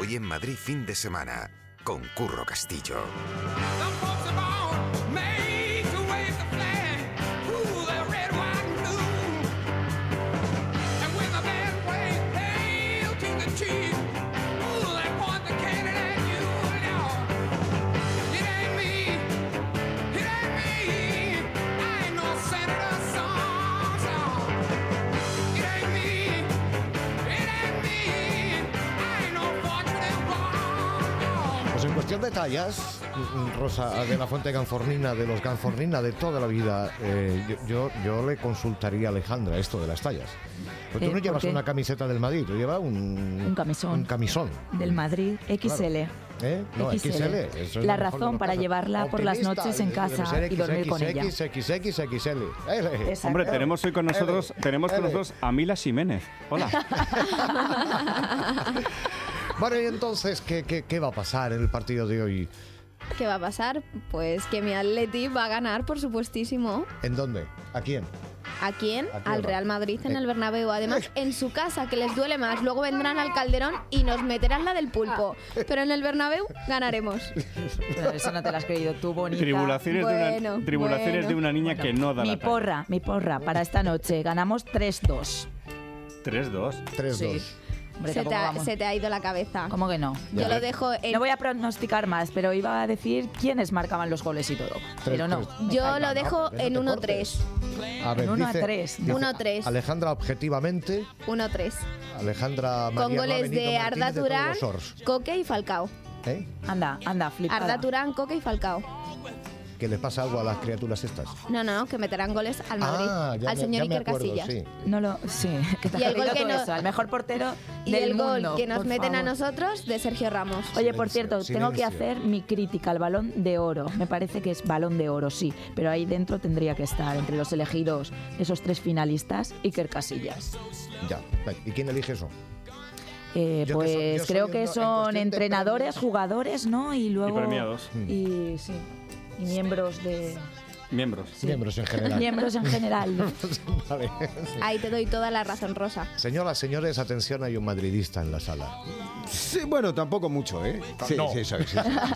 Hoy en Madrid fin de semana, con Curro Castillo. En cuestión de tallas, Rosa de la Fuente Ganfornina, de los Ganfornina de toda la vida, yo le consultaría a Alejandra esto de las tallas. Pero tú no llevas una camiseta del Madrid, tú llevas un camisón. Un camisón. Del Madrid, XL. Claro. No, XL. Eso es la razón para llevarla por las noches en casa y dormir con ella. XXL. Hombre, tenemos hoy con nosotros, a Mila Ximénez. Hola. Bueno, y entonces, ¿qué va a pasar en el partido de hoy? ¿Qué va a pasar? Pues que mi Atleti va a ganar, por supuestísimo. ¿En dónde? ¿A quién? ¿A quién? Al Real Madrid en el Bernabéu. Además, en su casa, que les duele más. Luego vendrán al Calderón y nos meterán la del pulpo. Pero en el Bernabéu ganaremos. Pero eso no te lo has creído tú, bonita. Tribulaciones de una niña que no da la talla. Mi porra para esta noche. Ganamos 3-2. ¿3-2? 3-2. Sí. Hombre, se te ha ido la cabeza. ¿Cómo que no? Yo lo dejo en... No voy a pronosticar más, pero iba a decir quiénes marcaban los goles y todo. Pero no. Yo lo dejo en 1-3. A ver, 1-3. 1-3. Alejandra, objetivamente. 1-3. Alejandra María con goles de Arda Turán, Coque y Falcao. Anda, flipada. Arda Turán, Coque y Falcao. ¿Que le pasa algo a las criaturas estas? No, que meterán goles al Madrid, al señor Iker Casillas. Sí, que te y el gol que eso, al mejor portero y del el gol mundo, que nos meten a nosotros de Sergio Ramos. Oye, por cierto, tengo que hacer mi crítica al Balón de Oro. Me parece que es Balón de Oro, sí, pero ahí dentro tendría que estar entre los elegidos, esos 3 finalistas, Iker Casillas. Ya, ¿y quién elige eso? Pues creo que son entrenadores, jugadores, ¿no? Y luego... Y premiados. Y sí. Y miembros de... Miembros. Sí. Miembros en general. Miembros en general. Vale. Sí. Ahí te doy toda la razón, Rosa. Señoras, señores, atención, hay un madridista en la sala. Sí, bueno, tampoco mucho, ¿eh? Sí, no. sí soy.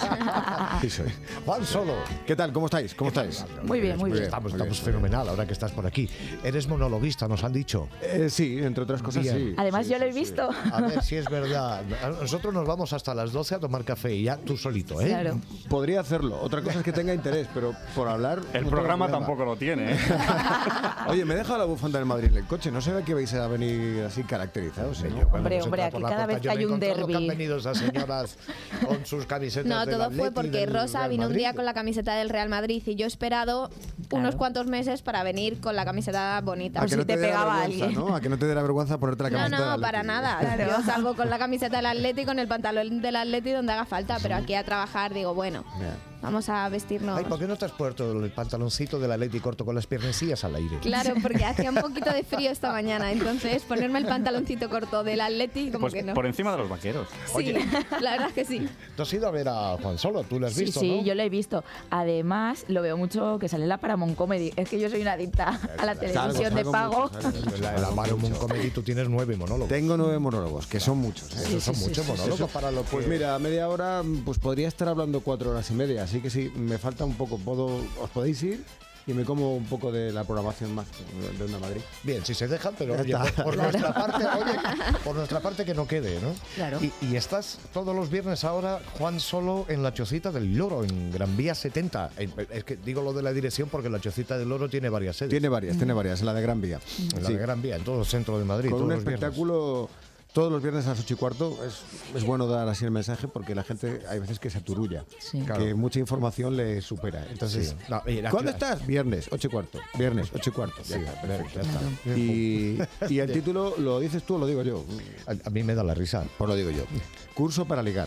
Sí soy. Juan Solo. ¿Qué tal? ¿Cómo estáis? ¿Cómo estáis? Muy bien. Estamos fenomenal ahora que estás por aquí. Eres monologuista, nos han dicho. Sí, entre otras cosas, bien. sí. Además, sí, yo lo he visto. A ver si es verdad. Nosotros nos vamos hasta las 12 a tomar café y ya tú solito, ¿eh? Claro. Podría hacerlo. Otra cosa es que tenga interés, pero por hablar... El programa tampoco lo tiene, ¿eh? Oye, me he dejado la bufanda del Madrid en el coche. ¿No se ve que vais a venir así caracterizados? Sí, ¿no? Hombre, aquí cada vez que hay un derbi. Que han venido esas señoras con sus camisetas No, del todo Atleti, fue porque del Rosa Real vino un Madrid. día con la camiseta del Real Madrid y yo he esperado unos cuantos meses para venir con la camiseta bonita. Por si te dé la pegaba vergüenza, alguien. ¿no? A que no te dé la vergüenza ponerte la camiseta del No, Atleti. para nada. Yo salgo con la camiseta del Atleti y con el pantalón del Atleti donde haga falta, pero aquí a trabajar digo, bueno, vamos a vestirnos. Ay, ¿por qué no te has puesto el pantaloncito del Atleti corto con las piernecillas al aire? Claro, porque hacía un poquito de frío esta mañana, entonces ponerme el pantaloncito corto del Atleti como Pues que no. por encima de los vaqueros. Sí, la verdad es que sí. Tú has ido a ver a Juan Solo, tú lo has visto, Sí, ¿no? yo lo he visto. Además, lo veo mucho que sale en la Paramount Comedy. Es que yo soy una adicta a la televisión de pago. En la Paramount Comedy tú tienes 9 monólogos. Tengo 9 monólogos, que son muchos. Esos son muchos monólogos para lo que... Pues mira, a media hora pues podría estar hablando 4 horas y media, así que sí, me falta un poco. ¿Os podéis ir? Y me como un poco de la programación más de Onda Madrid. Bien, si se dejan, pero oye, por nuestra parte, por nuestra parte que no quede, ¿no? Claro. Y estás todos los viernes ahora, Juan Solo, en la Chocita del Loro, en Gran Vía 70. Es que digo lo de la dirección porque la Chocita del Loro tiene varias sedes. Tiene varias, en la de Gran Vía. En la de Gran Vía, en todo el centro de Madrid. Con todos un los viernes. espectáculo... Todos los viernes a las 8:15 es bueno dar así el mensaje porque la gente hay veces que se aturulla, Sí. que Claro. mucha información le supera. Entonces, Sí. No, y ¿cuándo estás? Viernes, 8:15. Viernes, 8:15. Ya está, perfecto, ya está. Y el título, ¿lo dices tú o lo digo yo? A mí me da la risa. Pues lo digo yo. Curso para ligar.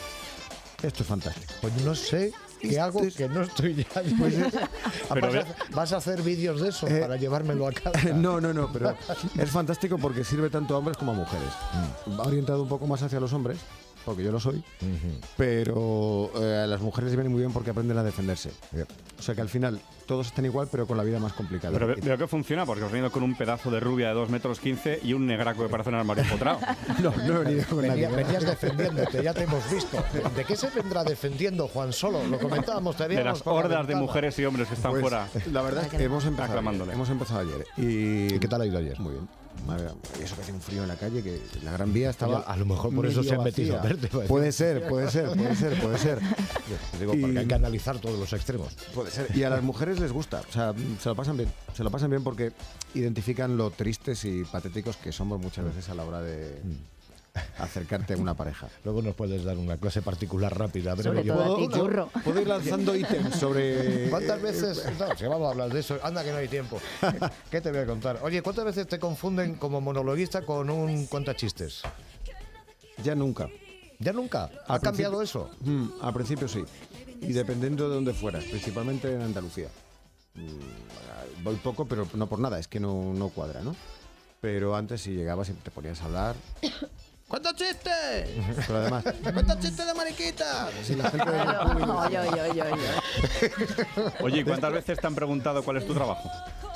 Esto es fantástico. Pues no sé qué hago, que no estoy ya. ¿Vas a hacer vídeos de eso para llevármelo a casa? No, pero es fantástico porque sirve tanto a hombres como a mujeres. Va orientado un poco más hacia los hombres, porque yo lo soy, pero a las mujeres les viene muy bien porque aprenden a defenderse. O sea que al final todos están igual, pero con la vida más complicada. Pero veo que funciona porque os he venido con un pedazo de rubia de 2,15 metros y un negraco que parece un armario empotrado. No he venido con nadie. Venías defendiéndote, ya te hemos visto. ¿De qué se vendrá defendiendo Juan Solo? Lo comentábamos, de las hordas de mujeres y hombres que están fuera. La verdad es que hemos empezado ayer. ¿Y qué tal ha ido ayer? Muy bien. Madre, y eso que hace un frío en la calle, que la Gran Vía estaba... A lo mejor por eso se han metido a verte. Puede ser. Digo, porque hay que analizar todos los extremos. Puede ser. Y a las mujeres les gusta, o sea, se lo pasan bien. Se lo pasan bien porque identifican lo tristes y patéticos que somos muchas veces a la hora de acercarte a una pareja. Luego nos puedes dar una clase particular rápida. Sobre todo a ti, Curro. Puedo ir lanzando ítems sobre... ¿Cuántas veces? No, si vamos a hablar de eso, anda que no hay tiempo. ¿Qué te voy a contar? Oye, ¿cuántas veces te confunden como monologuista con un cuentachistes? Ya nunca. ¿Ya nunca? ¿Ha cambiado eso? Al principio sí. Y dependiendo de dónde fueras, principalmente en Andalucía. Voy poco, pero no por nada, es que no cuadra, ¿no? Pero antes si llegabas y te ponías a hablar... ¡Cuántos chistes! Pero además, ¡cuántos chistes de mariquita! Así la gente Oye, ¿y cuántas veces te han preguntado cuál es tu trabajo?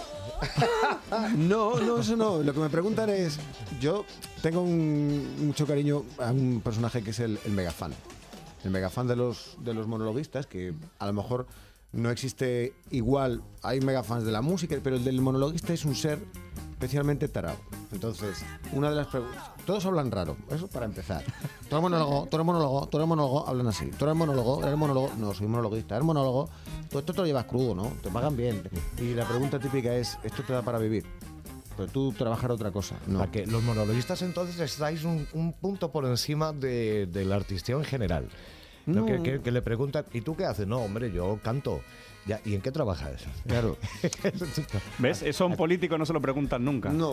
No, eso no. Lo que me preguntan es... Yo tengo mucho cariño a un personaje que es el megafan. El megafan de los monologuistas, que a lo mejor no existe igual. Hay megafans de la música, pero el del monologuista es un ser especialmente tarado. Entonces, una de las preguntas... Todos hablan raro, eso para empezar. Tú eres monólogo, hablan así. Tú eres monólogo. No, soy monologuista, eres monólogo. Tú esto te lo llevas crudo, ¿no? Te pagan bien. Y la pregunta típica es, ¿esto te da para vivir? Pero tú trabajar otra cosa. No. Para que los monologuistas entonces estáis un punto por encima del artisteo en general. No. Que le preguntan, ¿y tú qué haces? No, hombre, yo canto. Ya, ¿y en qué trabajas? Claro. ¿Ves? Eso a un político no se lo preguntan nunca. No.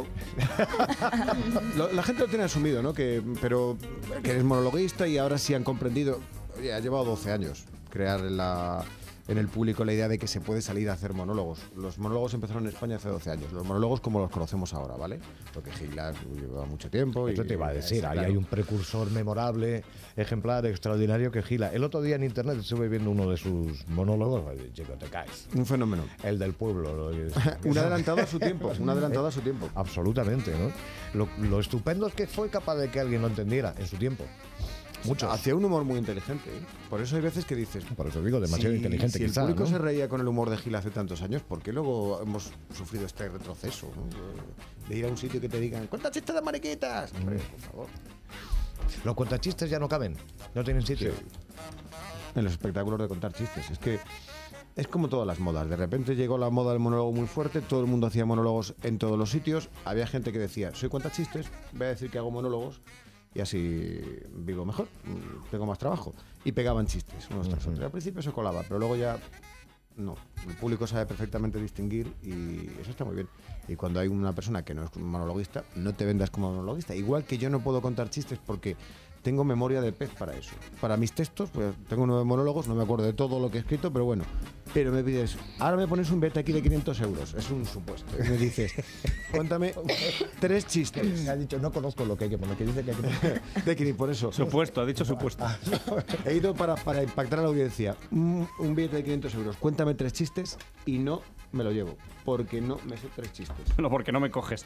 La gente lo tiene asumido, ¿no? Pero que eres monologuista y ahora sí han comprendido. Oye, ha llevado 12 años crear en el público la idea de que se puede salir a hacer monólogos. Los monólogos empezaron en España hace 12 años. Los monólogos como los conocemos ahora, ¿vale? Porque Gila lleva mucho tiempo. Eso te iba a decir. Ahí hay un precursor memorable, ejemplar, extraordinario que Gila. El otro día en internet estuve viendo uno de sus monólogos. Chico, te caes. Un fenómeno. El del pueblo. Un adelantado a su tiempo. Absolutamente, ¿no? Lo estupendo es que fue capaz de que alguien lo entendiera en su tiempo. Muchos. Hacía un humor muy inteligente, ¿eh? Por eso hay veces que dices... Por eso digo, demasiado inteligente si quizá, el público, ¿no? se reía con el humor de Gil hace tantos años, ¿por qué luego hemos sufrido este retroceso, ¿no? De ir a un sitio que te digan ¡cuántas chistes de mariquitas! Hombre, por favor. Los cuentachistes ya no caben, no tienen sitio. Sí. En los espectáculos de contar chistes. Es que es como todas las modas. De repente llegó la moda del monólogo muy fuerte, todo el mundo hacía monólogos en todos los sitios. Había gente que decía, soy cuentachistes, voy a decir que hago monólogos y así vivo mejor, tengo más trabajo. Y pegaban chistes unos tras otros. Al principio se colaba, pero luego ya no. El público sabe perfectamente distinguir y eso está muy bien. Y cuando hay una persona que no es monologuista, no te vendas como monologuista. Igual que yo no puedo contar chistes porque tengo memoria de pez para eso. Para mis textos, pues tengo 9 monólogos, no me acuerdo de todo lo que he escrito, pero bueno. Pero me pides, ahora me pones un beta aquí de 500 euros. Es un supuesto. Y me dices, cuéntame 3 chistes. Me ha dicho, no conozco lo que hay que poner, que dice que hay que poner. De que por eso. Supuesto, ha dicho supuesto. He ido para impactar a la audiencia. Un billete de 500 euros. Cuéntame 3 chistes y no me lo llevo. Porque no me sé 3 chistes. No, porque no me coges.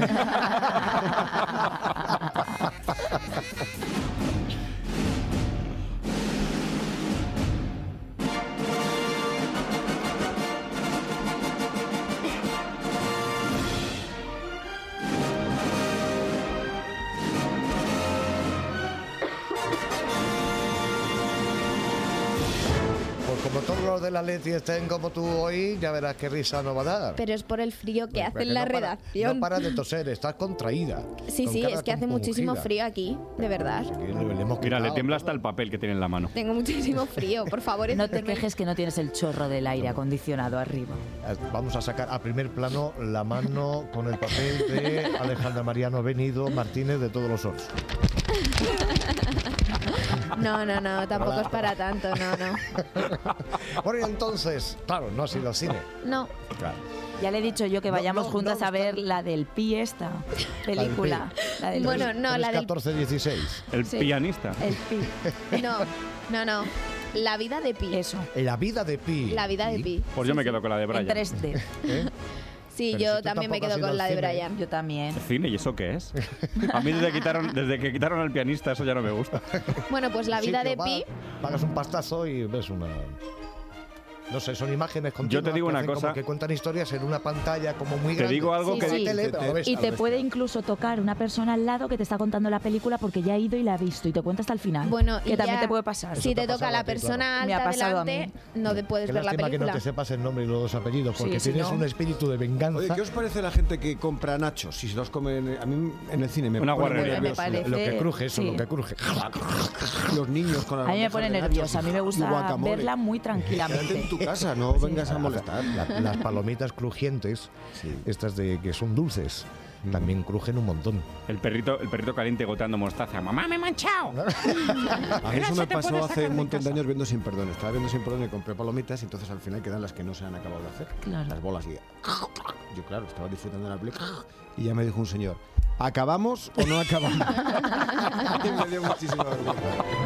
Como todos los de la Leti estén como tú hoy, ya verás qué risa no va a dar. Pero es por el frío que hace en la redacción. No paras de toser, estás contraída. Sí, es que hace muchísimo frío aquí, de verdad. Mira, le tiembla hasta el papel que tiene en la mano. Tengo muchísimo frío, por favor. No te quejes que no tienes el chorro del aire acondicionado arriba. Vamos a sacar a primer plano la mano con el papel de Alejandra Mariano Benido Martínez de Todos los Oros. No, tampoco es para tanto, no. Bueno, y entonces, claro, no has ido al cine. No. Claro. Ya le he dicho yo que vayamos juntas a ver la del Pi esta película. La del Bueno, Pi. no, la del... 14-16. El Sí. pianista. El Pi. No. La vida de Pi. Eso. La vida de Pi. La vida de Pi. Pues yo me quedo con la de En Brian. 3D. ¿Eh? Sí, Pero yo si tú también me tampoco has quedo ido con la al de cine. Brian. Yo también. ¿Cine? ¿Y eso qué es? A mí desde que quitaron al pianista eso ya no me gusta. Bueno, pues la vida Sitio, de Pi... Pagas un pastazo y ves una... No sé, son imágenes continuas. Yo te digo que una hacen cosa. Como que cuentan historias en una pantalla como muy Te grande. digo algo Sí, que sí. Tele, pero lo ves Y a te la puede bestia. incluso tocar una persona al lado que te está contando la película porque ya ha ido y la ha visto y te cuenta hasta el final. Bueno, que y también ya, te puede pasar. Si Eso te te ha toca pasado la a ti, persona Me ha alta pasado a delante, mí. no te puedes Qué ver la lástima que película. no te sepas el nombre y los apellidos, porque Sí, si tienes no. un espíritu de venganza. Oye, ¿qué os parece la gente que compra nachos? Si se los comen... A mí en el cine me Una pone muy guarrería. Me nervioso. parece- Lo que cruje, eso, sí. lo que cruje. Los niños con las A mí me bandejas pone de nachos nerviosa. A mí me y gusta guacamole. verla muy Quédate en tranquilamente. tu casa, no vengas a molestar. Las palomitas crujientes, estas de que son dulces, también crujen un montón. El perrito caliente goteando mostaza. ¡Mamá, me he manchado! A mí eso me te pasó puedes hace sacar un de montón de casa. años viendo Sin Perdón. Estaba viendo Sin Perdón y compré palomitas y entonces al final quedan las que no se han acabado de hacer. Claro. Las bolas y... Yo, claro, estaba disfrutando de la película y ya me dijo un señor, ¿acabamos o no acabamos? Y me dio muchísima vergüenza.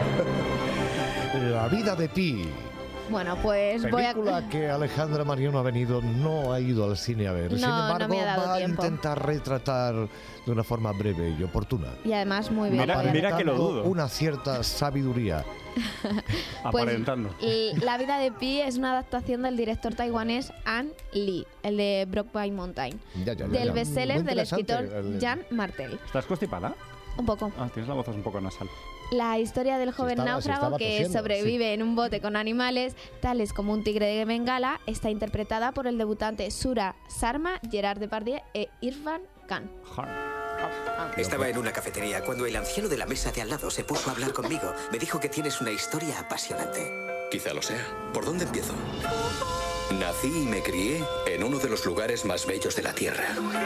La vida de Pi. Bueno, pues voy a... Película que Alejandra Mariano ha venido, no ha ido al cine a ver. No, Sin no embargo, me ha dado va tiempo. a intentar retratar de una forma breve y oportuna. Y además muy bien. Mira- voy a- mira que lo Aparentando dudo. Una cierta sabiduría. Pues, Aparentando. La vida de Pi es una adaptación del director taiwanés An Lee, el de Brokeback Mountain, Ya, ya, ya, del ya. bestseller Muy del interesante, escritor el- Jan Martel. ¿Estás constipada? Un poco. Ah, tienes la voz un poco nasal. La historia del joven estaba náufrago que tosiendo, sobrevive en un bote con animales, tales como un tigre de Bengala, está interpretada por el debutante Sura Sarma, Gerard Depardieu e Irfan Khan. Estaba en una cafetería cuando el anciano de la mesa de al lado se puso a hablar conmigo. Me dijo que tienes una historia apasionante. Quizá lo sea. ¿Por dónde empiezo? Nací y me crié en uno de los lugares más bellos de la Tierra.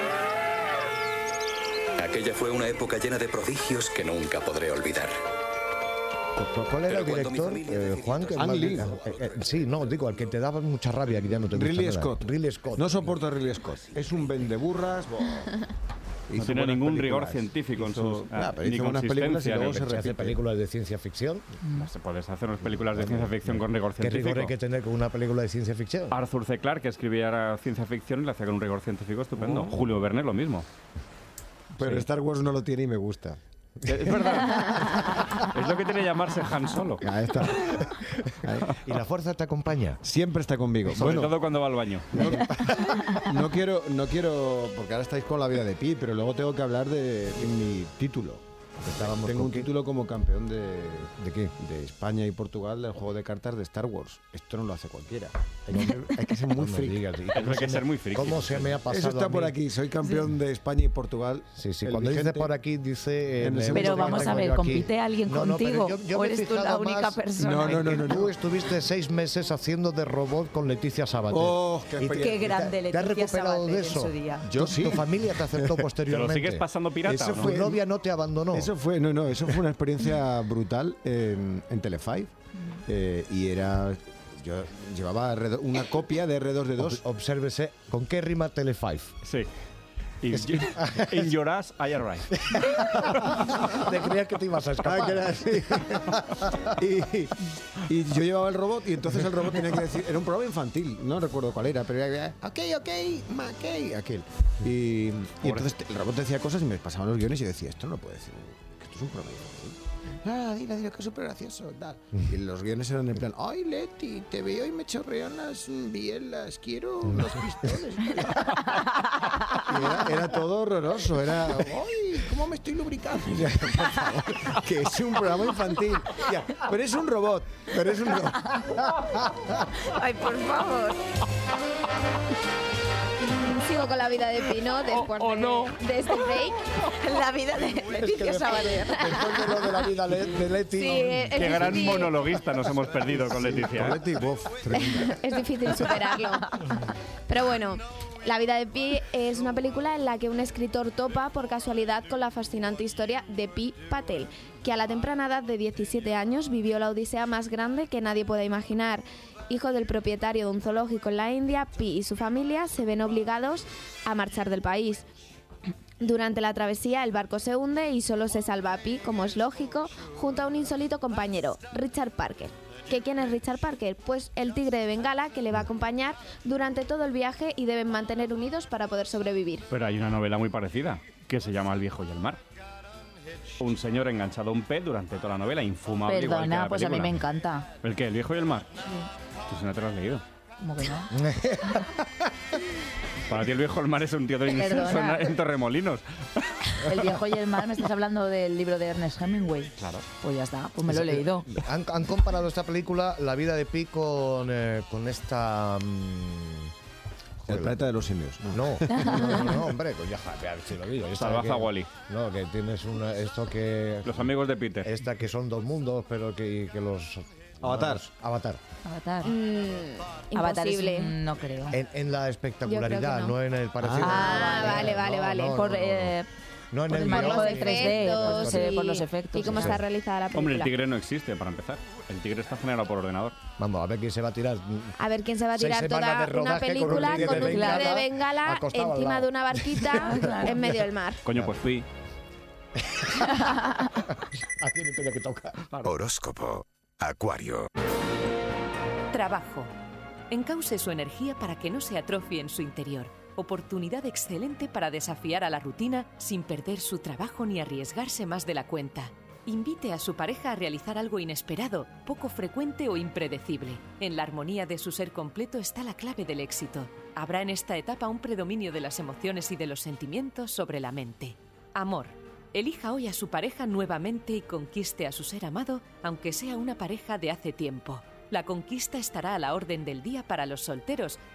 Aquella fue una época llena de prodigios que nunca podré olvidar. ¿Cuál era el Pero cuando mi director, familia decidió Juan? Que Ang más- Lee. Sí, no, digo, al que te daba mucha rabia, que ya no te gusta Ridley nada. Scott. Ridley Scott. No soporto a Ridley Scott. Es un vendeburras. No tiene ningún rigor científico en sus... pero ni hizo buenas películas y consistencia, luego ni- se Se hace repite. películas de ciencia ficción. Puedes hacer unas películas de ciencia ficción con rigor ¿Qué científico. rigor hay que tener con una película de ciencia ficción? Arthur C. Clarke escribía ciencia ficción y la hacía con un rigor científico estupendo. Julio Verne lo mismo. Pero Sí. Star Wars no lo tiene y me gusta. Es verdad. Es lo que tiene llamarse Han Solo. Ahí está. Y la fuerza te acompaña. Siempre está conmigo. Sobre Bueno, todo cuando va al baño. no quiero, porque ahora estáis con la vida de Pi, pero luego tengo que hablar de mi título. Estábamos Tengo con un qué. título como campeón de qué? De España y Portugal del juego de cartas de Star Wars. Esto no lo hace cualquiera. Hay que ser muy No me friki. digas, ¿y Hay cómo que se ser me- muy friki. ¿Cómo se me ha pasado Eso está a por mí? aquí. Soy campeón de España y Portugal. Sí, sí, El cuando dice vigente. por aquí, dice... En el el segundo Pero que vamos a tengo ver, yo aquí. ¿compite alguien No, no, pero contigo? yo ¿O me he eres tú la fijado única más persona? No, no, no, que no, Tú no. estuviste 6 meses haciendo de robot con Leticia Sabater. Oh, qué Y te- experiencia. Qué grande ¿Te has Leticia recuperado Sabater de en eso? su día. Yo Tu- sí. Tu familia te aceptó ¿Te posteriormente. lo sigues pasando pirata Eso o no? Tu fue- novia no te abandonó. Eso fue una experiencia brutal en Tele5 y era yo llevaba una copia de R2D2. Obsérvese, ¿con qué rima Tele5? Sí. In your ass, I arrive. Te creías que te ibas a escapar. Que era así. y yo llevaba el robot y entonces el robot tenía que decir, era un programa infantil, no recuerdo cuál era, pero era ok, aquel. Y entonces el robot decía cosas y me pasaban los guiones y decía, esto no lo puede decir, que esto es un programa infantil. Dile, que es súper gracioso, tal. Y los guiones eran en plan, ay, Leti, te veo y me chorrean las bielas, quiero los pistones. Y era todo horroroso, era, ay, ¿cómo me estoy lubricando? Ya, por favor, que es un programa infantil. Ya, pero es un robot. Ay, por favor. Sigo con la vida de Pino después de este break. La vida de Leticia Sabater. Después de lo de la vida de Leti. Sí, es Qué gran difícil- monologuista nos hemos perdido con Leticia. ¿eh? Leti, bof, tremenda. Es difícil superarlo. Pero bueno, La vida de Pi es una película en la que un escritor topa por casualidad con la fascinante historia de Pi Patel, que a la temprana edad de 17 años vivió la odisea más grande que nadie pueda imaginar. hijo del propietario de un zoológico en la India, Pi y su familia se ven obligados a marchar del país. Durante la travesía el barco se hunde y solo se salva Pi, como es lógico, junto a un insólito compañero, Richard Parker. ¿Que quién es Richard Parker? Pues el tigre de Bengala que le va a acompañar durante todo el viaje y deben mantener unidos para poder sobrevivir. Pero hay una novela muy parecida que se llama El viejo y el mar. Un señor enganchado a un pez durante toda la novela, infumable. Perdona, igual que la pues a mí película. me encanta. ¿El qué? ¿El viejo y el mar? Sí. Tú si no te lo has leído. ¿Cómo que no? Para ti el viejo y el mar es un tío de incenso en Torremolinos. El viejo y el mar, me estás hablando del libro de Ernest Hemingway. Claro. Pues ya está, pues me lo he leído. Han comparado esta película, La vida de Pi, con esta... El planeta de los simios. No, hombre, pues ya a ver si lo digo. Salvaje a Wall-E. No, que tienes esto que... Los amigos de Peter. Esta que son dos mundos, pero que los... Avatar. Avatar. Avatar Imposible. no creo. En la espectacularidad, Yo creo que no. no en el parecido. Vale. No en Por el el manejo guión, del 3D, por los efectos. Y cómo está realizada la película. Hombre, el tigre no existe, para empezar. El tigre está generado por ordenador. Vamos, a ver quién se va a tirar. A ver quién se va a 6 tirar semanas toda de una rodaje película con un tigre de Bengala acostado al encima lado. de una barquita en medio del mar. Coño, pues Pi. ¿A quién le tenía que tocar? Horóscopo. Acuario. Trabajo. Encauce su energía para que no se atrofie en su interior. Oportunidad excelente para desafiar a la rutina sin perder su trabajo ni arriesgarse más de la cuenta. Invite a su pareja a realizar algo inesperado, poco frecuente o impredecible. En la armonía de su ser completo está la clave del éxito. Habrá en esta etapa un predominio de las emociones y de los sentimientos sobre la mente. Amor. Elija hoy a su pareja nuevamente y conquiste a su ser amado, aunque sea una pareja de hace tiempo. La conquista estará a la orden del día para los solteros,